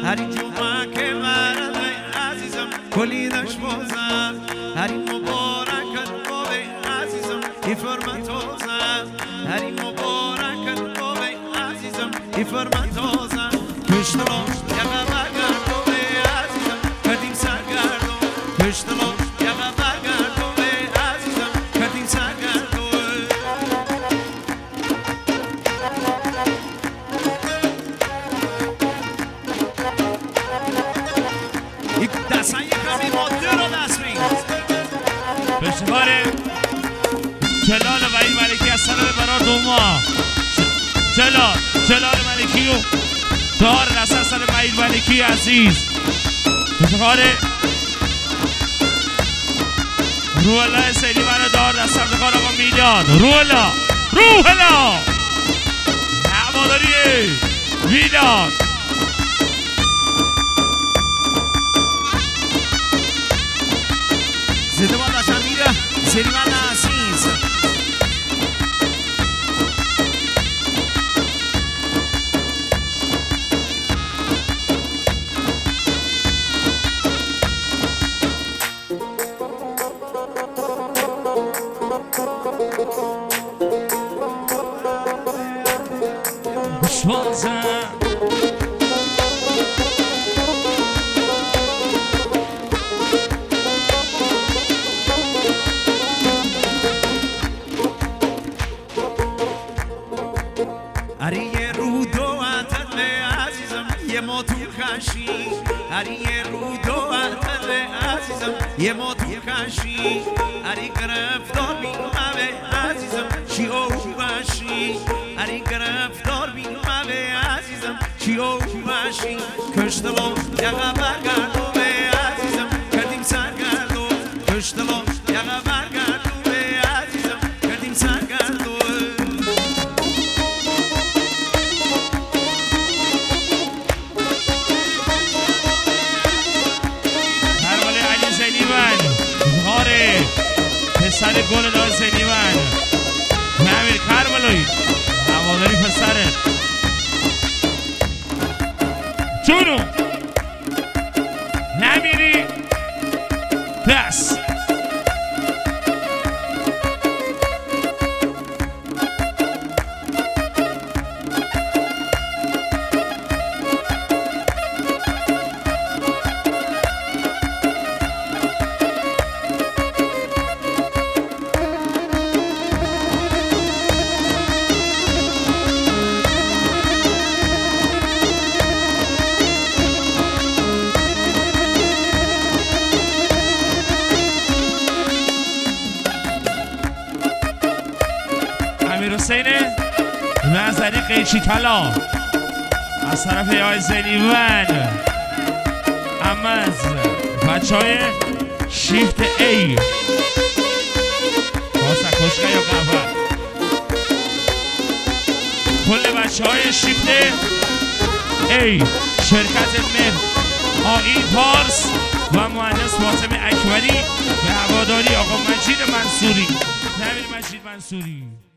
هری جمعه که مرد عزیزم کلی داشت بازم هری مبارکت بابی عزیزم ای فرمتازم هری مبارکت بابی عزیزم ای فرمتازم کشتلو یقه برگرد بابی عزیزم کردیم سرگردو کشتلو یقه برگرد بابی عزیزم کردیم سرگردو دستان یک کمی ماده رو دست بین پشتکار جلال وحید ملکی از سلام برار دوما جلال ملکی و دار دست از سلام وحید ملکی عزیز پشتکار روح الله سیلیون دار دست سردکار آقا میلاد روح الله هواداری میلاد زده بالا شمیر سلیمان عزیز هری یه رو دو عتل عزیزم یه ما تو کشی هری یه رو دو عتل عزیزم یه ما تو کشی هری گرفتار بیمه عزیزم چی او باشی هری گرفتار بیمه عزیزم چی او باشی کشتلو یقه برگردو به عزیزم کردیم سرگردو کشتلو یقه برگردو به عزیزم کردیم سرگردو زهاره پسر گل دار سلیون نمیر کربلوی هواداری پسره جونو نمیری دست امیر حسین نظری قیچی طلا از طرف آقای سلیون اما از بچه های شیفت ای خواستن کشکه یا قفل کل بچه های شیفت ای شرکت مه آیین پارس و مهندس فاطمه اکبری به هواداری آقا مجید منصوری نویر مجید منصوری